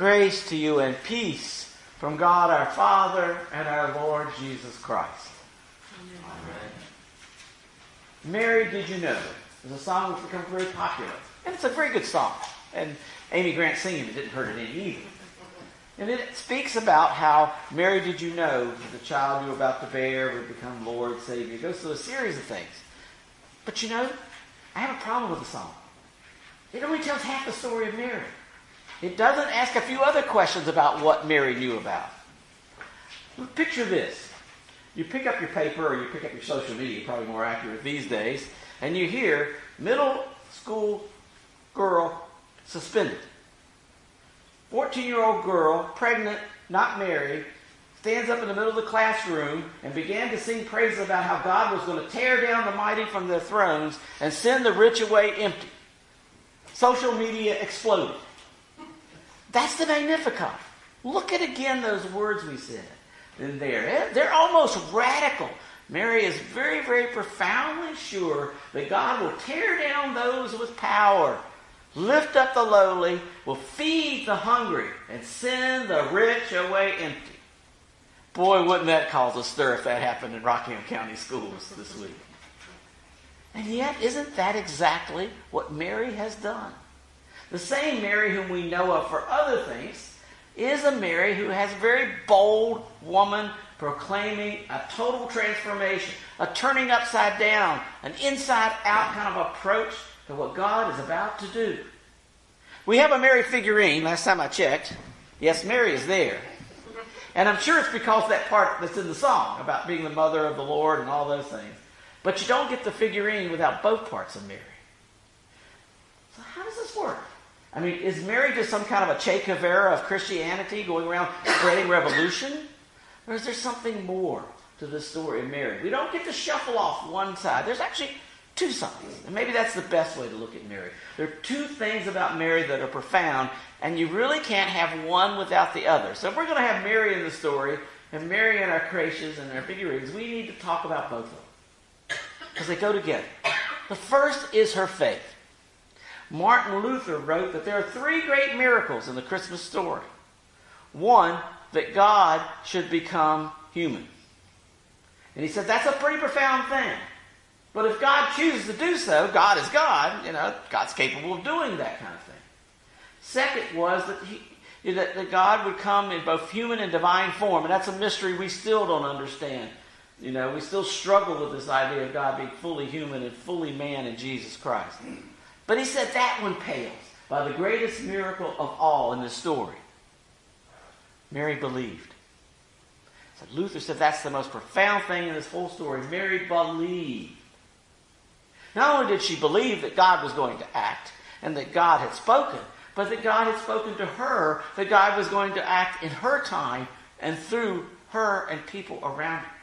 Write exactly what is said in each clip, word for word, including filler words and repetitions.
Grace to you and peace from God our Father and our Lord Jesus Christ. Amen. Mary, Did You Know? It's a song that's become very popular. And it's a very good song. And Amy Grant singing it didn't hurt it any either. And it speaks about how, Mary, did you know that the child you were about to bear would become Lord, Savior? It goes through a series of things. But you know, I have a problem with the song. It only tells half the story of Mary. It doesn't ask a few other questions about what Mary knew about. Picture this. You pick up your paper or you pick up your social media, probably more accurate these days, and you hear middle school girl suspended. fourteen-year-old girl, pregnant, not married, stands up in the middle of the classroom and began to sing praises about how God was going to tear down the mighty from their thrones and send the rich away empty. Social media exploded. That's the Magnificat. Look at again those words we said in there. They're almost radical. Mary is very, very profoundly sure that God will tear down those with power, lift up the lowly, will feed the hungry, and send the rich away empty. Boy, wouldn't that cause a stir if that happened in Rockingham County schools this week. And yet, isn't that exactly what Mary has done? The same Mary whom we know of for other things is a Mary who has a very bold woman proclaiming a total transformation, a turning upside down, an inside-out kind of approach to what God is about to do. We have a Mary figurine, last time I checked. Yes, Mary is there. And I'm sure it's because of that part that's in the song about being the mother of the Lord and all those things. But you don't get the figurine without both parts of Mary. So how does this work? I mean, is Mary just some kind of a Che Guevara of Christianity going around spreading revolution? Or is there something more to the story of Mary? We don't get to shuffle off one side. There's actually two sides. And maybe that's the best way to look at Mary. There are two things about Mary that are profound, and you really can't have one without the other. So if we're going to have Mary in the story, and Mary in our creches and our figurines, we need to talk about both of them. Because they go together. The first is her faith. Martin Luther wrote that there are three great miracles in the Christmas story. One, that God should become human. And he said that's a pretty profound thing. But if God chooses to do so, God is God, you know, God's capable of doing that kind of thing. Second was that, he, that, that God would come in both human and divine form. And that's a mystery we still don't understand. You know, we still struggle with this idea of God being fully human and fully man in Jesus Christ. But he said that one pales by the greatest miracle of all in this story. Mary believed. So Luther said that's the most profound thing in this whole story. Mary believed. Not only did she believe that God was going to act and that God had spoken, but that God had spoken to her, that God was going to act in her time and through her and people around her.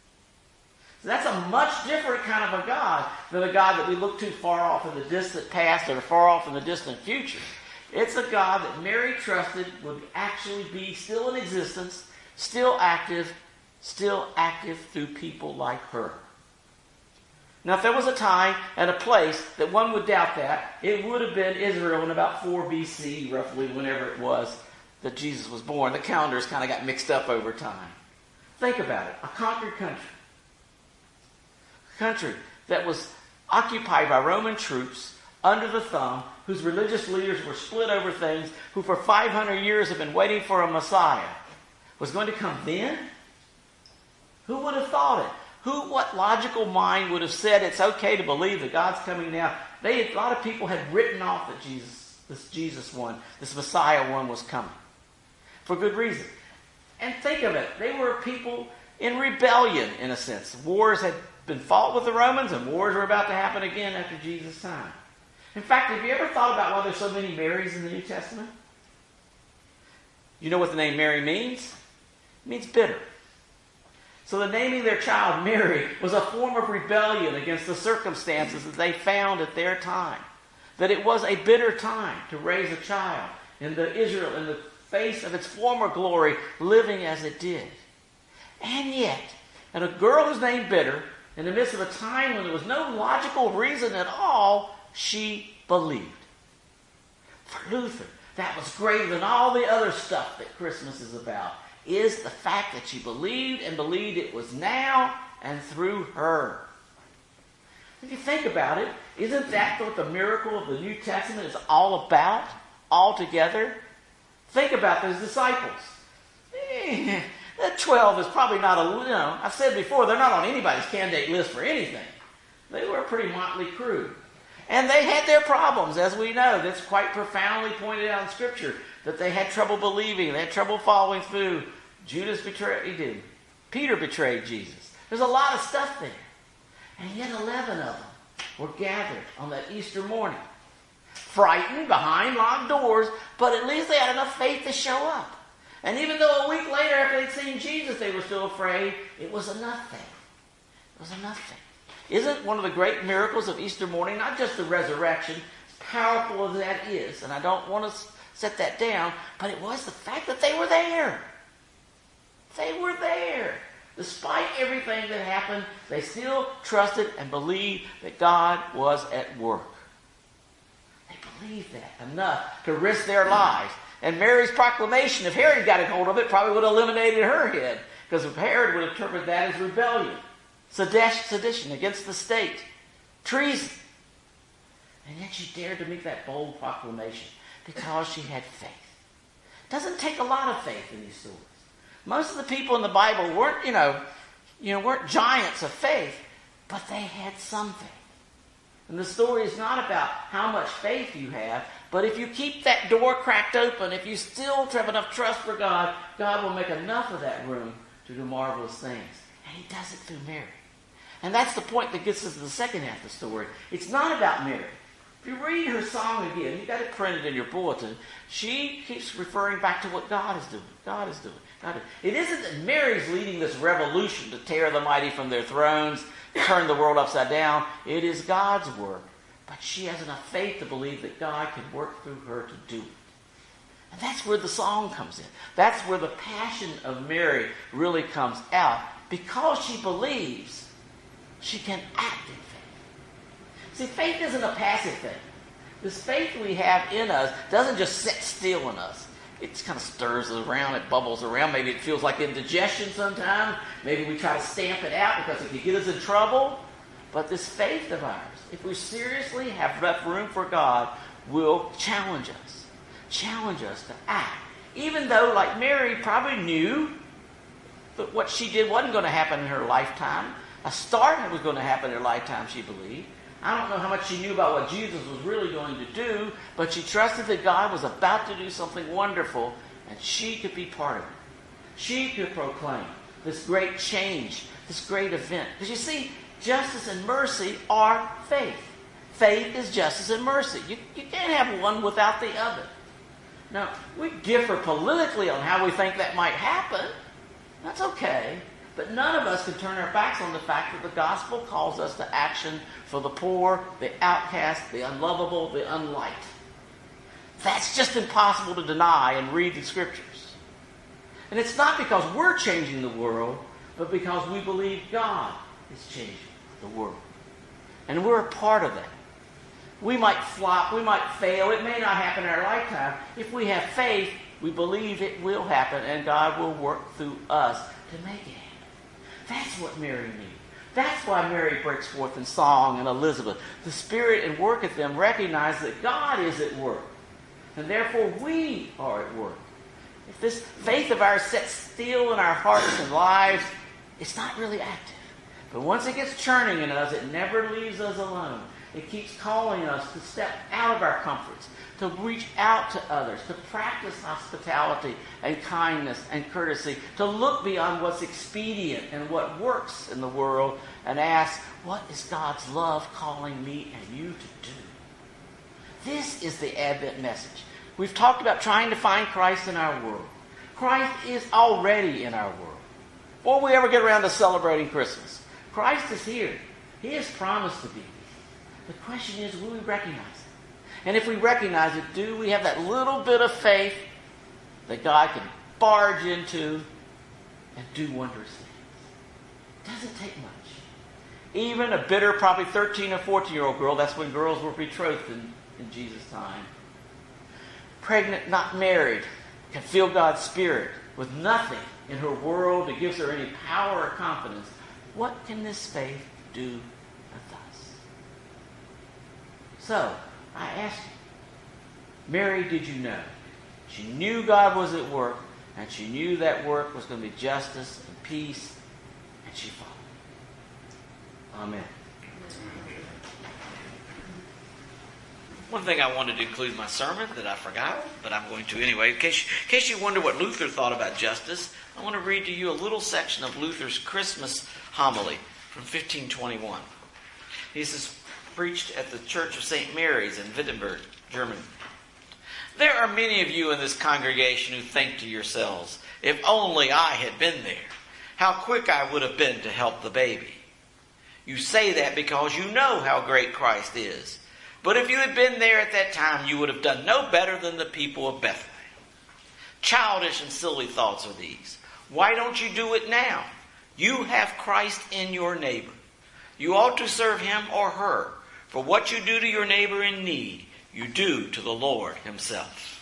So that's a much different kind of a God than a God that we look too far off in the distant past or far off in the distant future. It's a God that Mary trusted would actually be still in existence, still active, still active through people like her. Now, if there was a time and a place that one would doubt that, it would have been Israel in about four B C, roughly, whenever it was that Jesus was born. The calendars kind of got mixed up over time. Think about it. A conquered country. A country that was occupied by Roman troops under the thumb, whose religious leaders were split over things, who for five hundred years have been waiting for a Messiah, was going to come then? Who would have thought it? Who, what logical mind would have said it's okay to believe that God's coming now? They, a lot of people had written off that Jesus, this Jesus one, this Messiah one was coming. For good reason. And think of it. They were people in rebellion, in a sense. Wars had been fought with the Romans, and wars were about to happen again after Jesus' time. In fact, have you ever thought about why there's so many Marys in the New Testament? You know what the name Mary means? It means bitter. So the naming their child Mary was a form of rebellion against the circumstances that they found at their time. That it was a bitter time to raise a child in the Israel in the face of its former glory, living as it did. And yet, and a girl who's named Bitter, in the midst of a time when there was no logical reason at all, she believed. For Luther, that was greater than all the other stuff that Christmas is about, is the fact that she believed and believed it was now and through her. If you think about it, isn't that what the miracle of the New Testament is all about, altogether? Think about those disciples. Eh, that twelve is probably not a, you know, I've said before, they're not on anybody's candidate list for anything. They were a pretty motley crew. And they had their problems, as we know. That's quite profoundly pointed out in Scripture, that they had trouble believing, they had trouble following through. Judas betrayed, he did. Peter betrayed Jesus. There's a lot of stuff there. And yet eleven of them were gathered on that Easter morning, frightened behind locked doors, but at least they had enough faith to show up. And even though a week later, after they'd seen Jesus, they were still afraid, it was enough faith. It was enough faith. Isn't one of the great miracles of Easter morning, not just the resurrection, powerful as that is, and I don't want to set that down, but it was the fact that they were there. They were there. Despite everything that happened, they still trusted and believed that God was at work. They believed that enough to risk their lives. And Mary's proclamation, if Herod got a hold of it, probably would have eliminated her head, because Herod would interpret that as rebellion, sedition against the state, treason. And yet she dared to make that bold proclamation because she had faith. It doesn't take a lot of faith in these stories. Most of the people in the Bible weren't, you know, you know, weren't giants of faith, but they had some faith. And the story is not about how much faith you have, but if you keep that door cracked open, if you still have enough trust for God, God will make enough of that room to do marvelous things. And he does it through Mary. And that's the point that gets us to the second half of the story. It's not about Mary. If you read her song again, you've got it printed in your bulletin, she keeps referring back to what God is doing. God is doing. God is. It isn't that Mary's leading this revolution to tear the mighty from their thrones, turn the world upside down. It is God's work. But she has enough faith to believe that God can work through her to do it. And that's where the song comes in. That's where the passion of Mary really comes out. Because she believes, she can act in faith. See, faith isn't a passive thing. This faith we have in us doesn't just sit still in us. It kind of stirs around, it bubbles around. Maybe it feels like indigestion sometimes. Maybe we try to stamp it out because it could get us in trouble. But this faith of ours, if we seriously have enough room for God, will challenge us. Challenge us to act. Even though, like Mary probably knew that what she did wasn't going to happen in her lifetime. A start was going to happen in her lifetime, she believed. I don't know how much she knew about what Jesus was really going to do, but she trusted that God was about to do something wonderful, and she could be part of it. She could proclaim this great change, this great event. Because you see, justice and mercy are faith. Faith is justice and mercy. You, you can't have one without the other. Now, we differ politically on how we think that might happen. That's okay. But none of us can turn our backs on the fact that the gospel calls us to action for the poor, the outcast, the unlovable, the unliked. That's just impossible to deny and read the scriptures. And it's not because we're changing the world, but because we believe God is changing the world. And we're a part of that. We might flop, we might fail, it may not happen in our lifetime. If we have faith, we believe it will happen, and God will work through us to make it happen. That's what Mary knew. That's why Mary breaks forth in song, and Elizabeth. The Spirit and work at them recognize that God is at work. And therefore we are at work. If this faith of ours sits still in our hearts and lives, it's not really active. But once it gets churning in us, it never leaves us alone. It keeps calling us to step out of our comforts, to reach out to others, to practice hospitality and kindness and courtesy, to look beyond what's expedient and what works in the world and ask, what is God's love calling me and you to do? This is the Advent message. We've talked about trying to find Christ in our world. Christ is already in our world. Before we ever get around to celebrating Christmas, Christ is here. He has promised to be here. The question is, will we recognize it? And if we recognize it, do we have that little bit of faith that God can barge into and do wondrous things? It doesn't take much. Even a bitter, probably thirteen or fourteen-year-old girl, that's when girls were betrothed in, in Jesus' time, pregnant, not married, can feel God's Spirit with nothing in her world that gives her any power or confidence, what can this faith do with us? So, I ask you, Mary, did you know? She knew God was at work, and she knew that work was going to be justice and peace, and she followed. Amen. One thing I wanted to include in my sermon that I forgot, but I'm going to anyway. In case, in case you wonder what Luther thought about justice, I want to read to you a little section of Luther's Christmas homily from fifteen twenty-one. This is preached at the Church of Saint Mary's in Wittenberg, Germany. There are many of you in this congregation who think to yourselves, if only I had been there, how quick I would have been to help the baby. You say that because you know how great Christ is. But if you had been there at that time, you would have done no better than the people of Bethlehem. Childish and silly thoughts are these. Why don't you do it now? You have Christ in your neighbor. You ought to serve him or her. For what you do to your neighbor in need, you do to the Lord himself.